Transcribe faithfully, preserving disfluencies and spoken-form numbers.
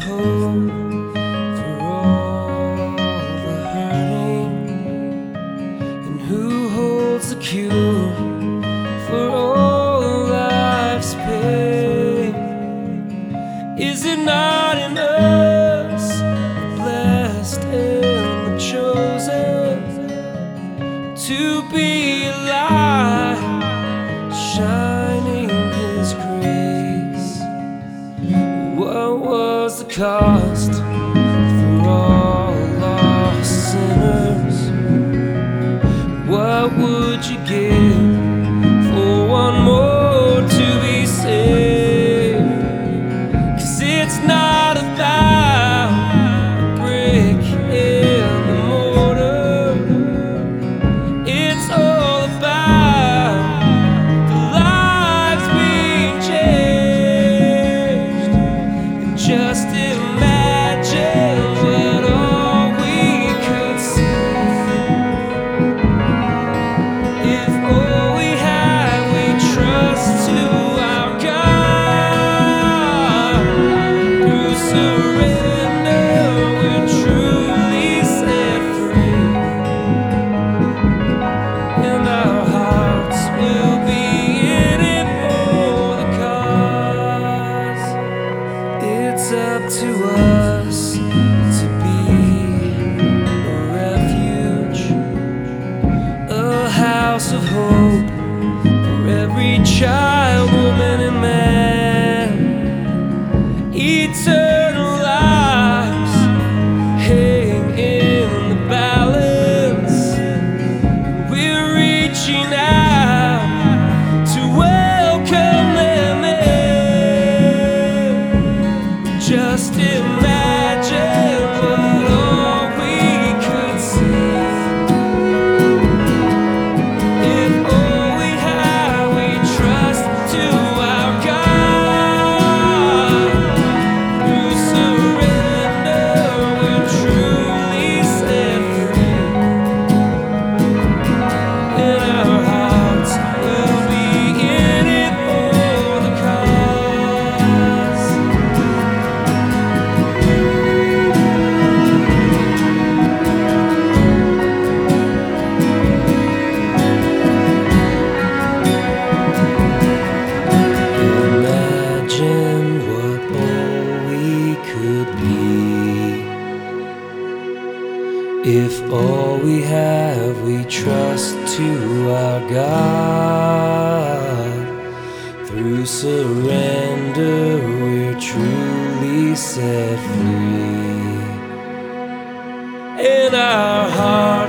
hope for all the hurting? And who holds the cure for all life's pain? Is it not in us, the blessed and the chosen, to be alive, shining His grace? What was the cost for all lost sinners? What would you give for one more to be saved? 'Cause it's not about the brick and the mortar, it's all about the lives being changed. And just imagine what all we could see if all we have we trust to our God. Through surrender we're truly set free, and our hearts will be in it for the cause. It's up to us to be a refuge, a house of hope for every child, woman, and man. Eternal lives hang in the balance. We're reaching out to welcome them in. Just imagine what all we could see if all we have we trust to our God. Through surrender we're truly set free, and our hearts will be in it for the cause. Imagine what all we could be if all we have we trust to our God. Through surrender we're truly set free, and our hearts